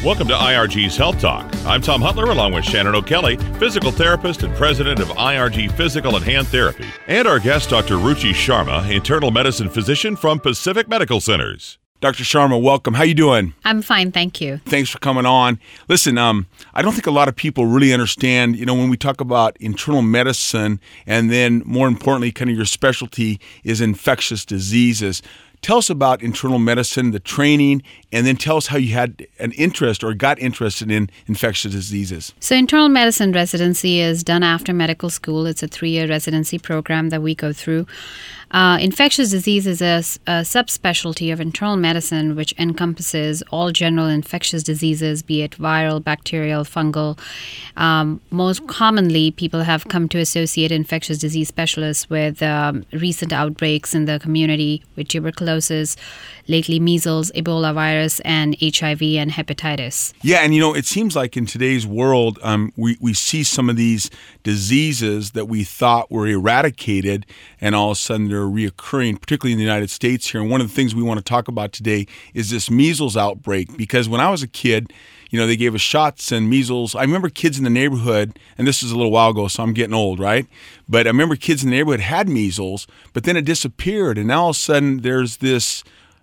Welcome to IRG's Health Talk. I'm Tom Hutler along with Shannon O'Kelly, physical therapist and president of IRG Physical and Hand Therapy, and our guest, Dr. Ruchi Sharma, internal medicine physician from Pacific Medical Centers. Dr. Sharma, welcome. How you doing? I'm fine, thank you. Thanks for coming on. Listen, I don't think a lot of people really understand, when we talk about internal medicine and then more importantly, kind of your specialty is infectious diseases. Tell us about internal medicine, the training, and then tell us how you had an interest or got interested in infectious diseases. So internal medicine residency is done after medical school. It's a 3-year residency program that we go through. Infectious disease is a subspecialty of internal medicine, which encompasses all general infectious diseases, be it viral, bacterial, fungal. Most commonly, people have come to associate infectious disease specialists with recent outbreaks in the community with tuberculosis, lately measles, Ebola virus, and HIV and hepatitis. Yeah, and it seems like in today's world, we see some of these diseases that we thought were eradicated, and all of a sudden they're reoccurring, particularly in the United States here. And one of the things we want to talk about today is this measles outbreak, because when I was a kid, they gave us shots and measles. I remember kids in the neighborhood, and this is a little while ago, so I'm getting old, right? But I remember kids in the neighborhood had measles, but then it disappeared, and now all of a sudden there's this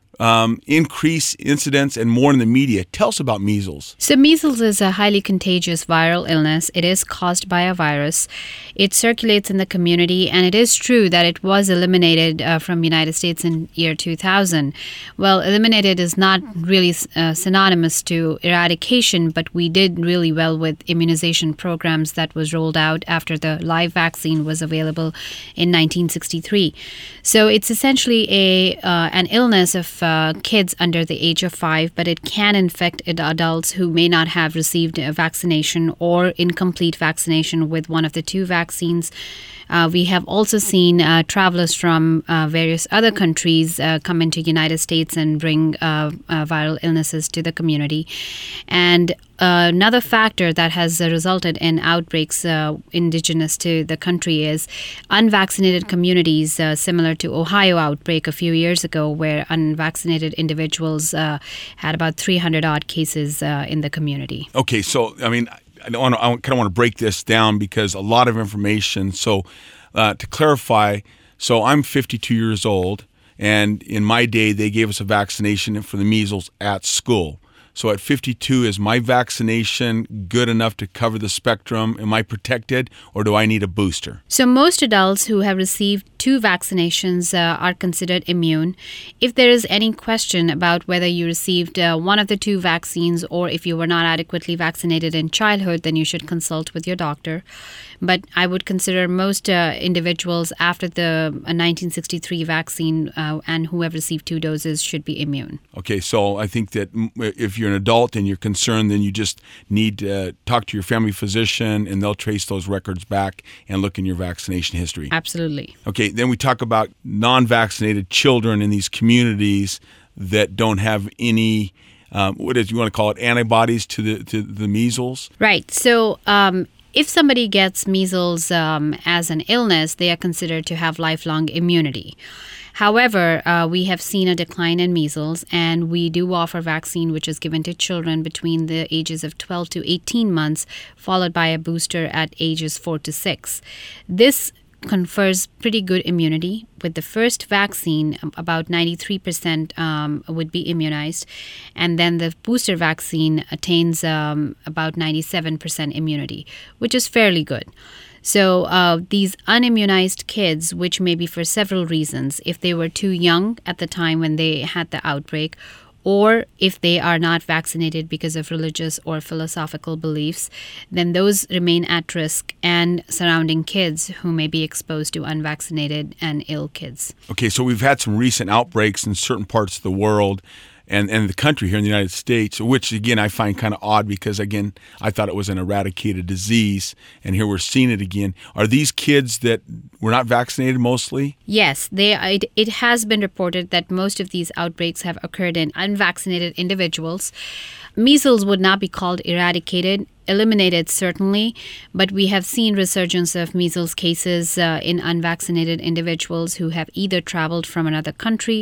increased incidence and more in the media. Tell us about measles. So measles is a highly contagious viral illness. It is caused by a virus. It circulates in the community, and it is true that it was eliminated from the United States in year 2000. Well, eliminated is not really synonymous to eradication, but we did really well with immunization programs that was rolled out after the live vaccine was available in 1963. So it's essentially an illness of kids under the age of 5, but it can infect adults who may not have received a vaccination or incomplete vaccination with one of the 2 vaccines. We have also seen travelers from various other countries come into the United States and bring viral illnesses to the community. And another factor that has resulted in outbreaks indigenous to the country is unvaccinated communities, similar to Ohio outbreak a few years ago, where unvaccinated individuals had about 300-odd cases in the community. Okay, so, I kind of want to break this down because a lot of information. So to clarify, so I'm 52 years old, and in my day, they gave us a vaccination for the measles at school. So at 52, is my vaccination good enough to cover the spectrum? Am I protected, or do I need a booster? So most adults who have received 2 vaccinations are considered immune. If there is any question about whether you received one of the 2 vaccines or if you were not adequately vaccinated in childhood, then you should consult with your doctor. But I would consider most individuals after the 1963 vaccine and who have received 2 doses should be immune. Okay, so I think that if you're an adult and you're concerned, then you just need to talk to your family physician, and they'll trace those records back and look in your vaccination history. Absolutely. Okay, then we talk about non-vaccinated children in these communities that don't have any, what is you want to call it, antibodies to the measles? Right. So if somebody gets measles as an illness, they are considered to have lifelong immunity. However, we have seen a decline in measles, and we do offer vaccine which is given to children between the ages of 12 to 18 months, followed by a booster at ages 4 to 6. This confers pretty good immunity. With the first vaccine, about 93% would be immunized, and then the booster vaccine attains about 97% immunity, which is fairly good. So these unimmunized kids, which may be for several reasons, if they were too young at the time when they had the outbreak, or if they are not vaccinated because of religious or philosophical beliefs, then those remain at risk, and surrounding kids who may be exposed to unvaccinated and ill kids. Okay, so we've had some recent outbreaks in certain parts of the world and the country here in the United States, which, again, I find kind of odd because, again, I thought it was an eradicated disease, and here we're seeing it again. Are these kids that were not vaccinated mostly? Yes, it has been reported that most of these outbreaks have occurred in unvaccinated individuals. Measles would not be called eradicated. Eliminated, certainly, but we have seen resurgence of measles cases in unvaccinated individuals who have either traveled from another country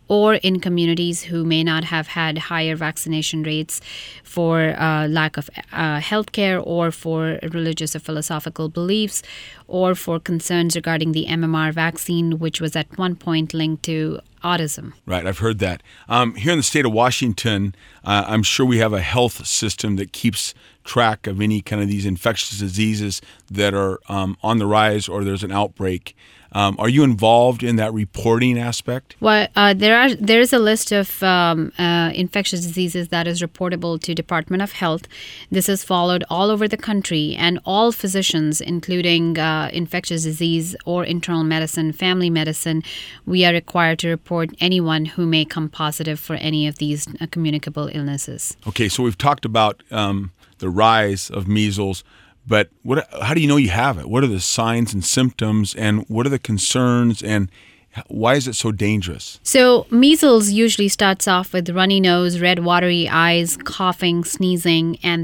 or in communities who may not have had higher vaccination rates for lack of health care, or for religious or philosophical beliefs, or for concerns regarding the MMR vaccine, which was at one point linked to autism. Right, I've heard that. Here in the state of Washington, I'm sure we have a health system that keeps track of any kind of these infectious diseases that are on the rise or there's an outbreak. Are you involved in that reporting aspect? Well, there is a list of infectious diseases that is reportable to Department of Health. This is followed all over the country, and all physicians, including infectious disease or internal medicine, family medicine, we are required to report anyone who may come positive for any of these communicable illnesses. Okay, so we've talked about the rise of measles. But how do you know you have it? What are the signs and symptoms, and what are the concerns, and why is it so dangerous? So measles usually starts off with runny nose, red watery eyes, coughing, sneezing, and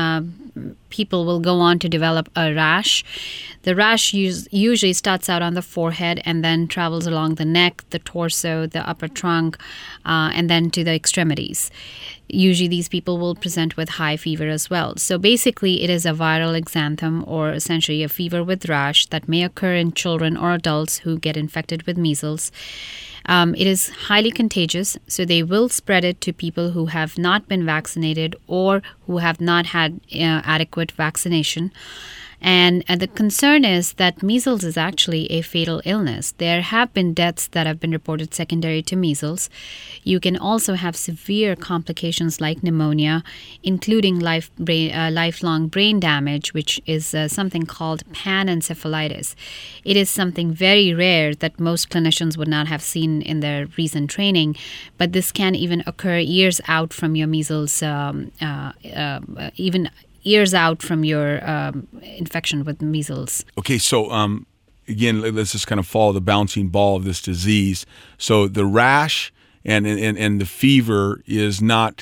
then people will go on to develop a rash. The rash usually starts out on the forehead and then travels along the neck, the torso, the upper trunk, and then to the extremities. Usually these people will present with high fever as well. So basically it is a viral exanthem, or essentially a fever with rash, that may occur in children or adults who get infected with measles. It is highly contagious, so they will spread it to people who have not been vaccinated or who have not had adequate vaccination. And the concern is that measles is actually a fatal illness. There have been deaths that have been reported secondary to measles. You can also have severe complications like pneumonia, including lifelong brain damage, which is something called panencephalitis. It is something very rare that most clinicians would not have seen in their recent training, but this can even occur years out from your measles, even years out from your infection with measles. Okay, so again, let's just kind of follow the bouncing ball of this disease. So the rash and the fever is not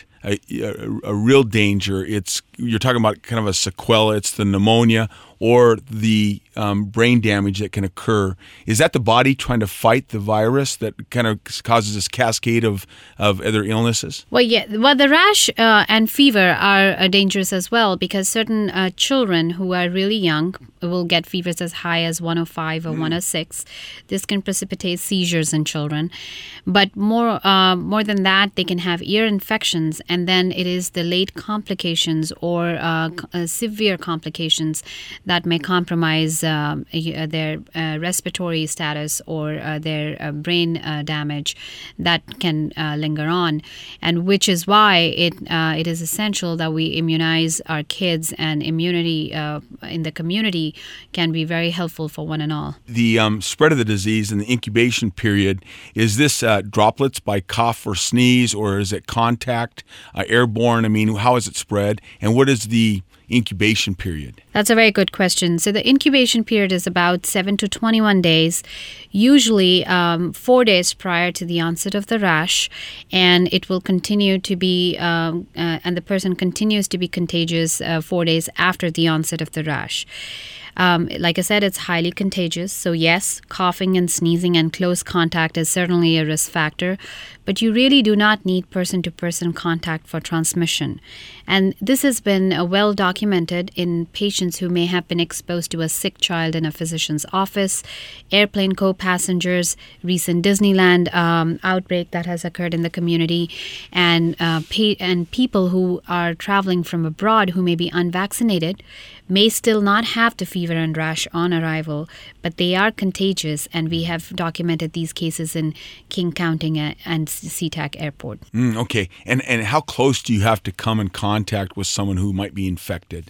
a real danger. You're talking about kind of a sequela. It's the pneumonia or the brain damage that can occur. Is that the body trying to fight the virus that kind of causes this cascade of other illnesses? Well, yeah. Well, the rash and fever are dangerous as well, because certain children who are really young will get fevers as high as 105 or 106. This can precipitate seizures in children. But more than that, they can have ear infections, and then it is the late complications or severe complications that may compromise their respiratory status or their brain damage that can linger on, and which is why it is essential that we immunize our kids, and immunity in the community can be very helpful for one and all. The spread of the disease and the incubation period, is this droplets by cough or sneeze, or is it contact, airborne? I mean, how is it spread, and what is the incubation period? That's a very good question. So the incubation period is about 7 to 21 days, usually 4 days prior to the onset of the rash, and it will continue to be, and the person continues to be contagious 4 days after the onset of the rash. Like I said, it's highly contagious. So yes, coughing and sneezing and close contact is certainly a risk factor, but you really do not need person-to-person contact for transmission. And this has been well documented in patients who may have been exposed to a sick child in a physician's office, airplane co-passengers, recent Disneyland outbreak that has occurred in the community, and people who are traveling from abroad who may be unvaccinated may still not have the fever and rash on arrival, but they are contagious, and we have documented these cases in King County and SeaTac Airport. Okay, and how close do you have to come in contact with someone who might be infected?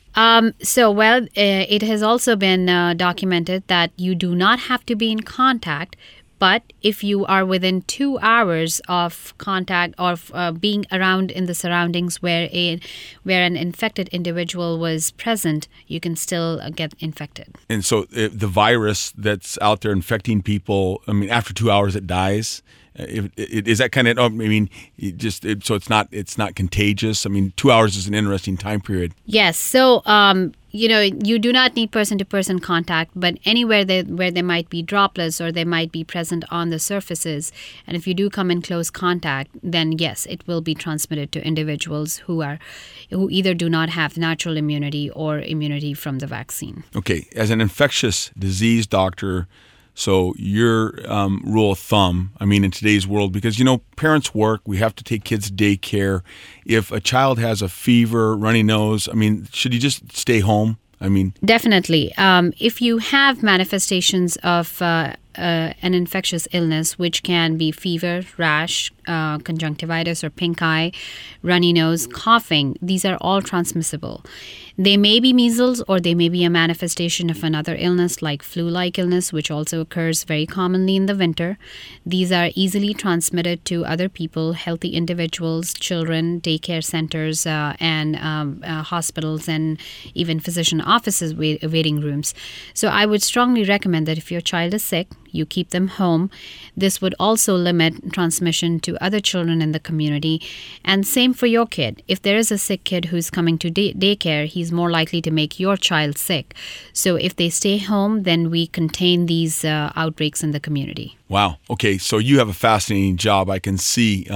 It has also been documented that you do not have to be in contact, but if you are within 2 hours of contact or being around in the surroundings where an infected individual was present, you can still get infected. And so the virus that's out there infecting people, I mean, after 2 hours it dies. Is that kind of? I mean, so it's not contagious. I mean, 2 hours is an interesting time period. Yes. So you do not need person-to-person contact, but anywhere where there might be droplets or they might be present on the surfaces, and if you do come in close contact, then yes, it will be transmitted to individuals who either do not have natural immunity or immunity from the vaccine. Okay, as an infectious disease doctor, so your rule of thumb, in today's world, because, parents work, we have to take kids to daycare. If a child has a fever, runny nose, should he just stay home? Definitely. If you have manifestations of an infectious illness, which can be fever, rash, conjunctivitis or pink eye, runny nose, coughing, these are all transmissible. They may be measles or they may be a manifestation of another illness like flu-like illness, which also occurs very commonly in the winter. These are easily transmitted to other people, healthy individuals, children, daycare centers, and hospitals, and even physician offices, waiting rooms. So I would strongly recommend that if your child is sick, you keep them home. This would also limit transmission to other children in the community. And same for your kid. If there is a sick kid who's coming to daycare, he's more likely to make your child sick. So if they stay home, then we contain these outbreaks in the community. Wow. Okay. So you have a fascinating job. I can see,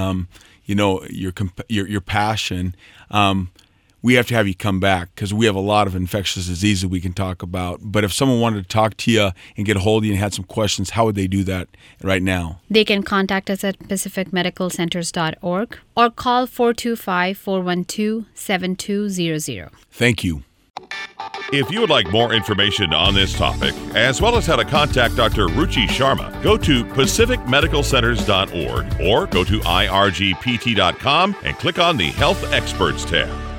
your passion. We have to have you come back because we have a lot of infectious diseases we can talk about. But if someone wanted to talk to you and get a hold of you and had some questions, how would they do that right now? They can contact us at pacificmedicalcenters.org or call 425-412-7200. Thank you. If you would like more information on this topic, as well as how to contact Dr. Ruchi Sharma, go to pacificmedicalcenters.org or go to irgpt.com and click on the Health Experts tab.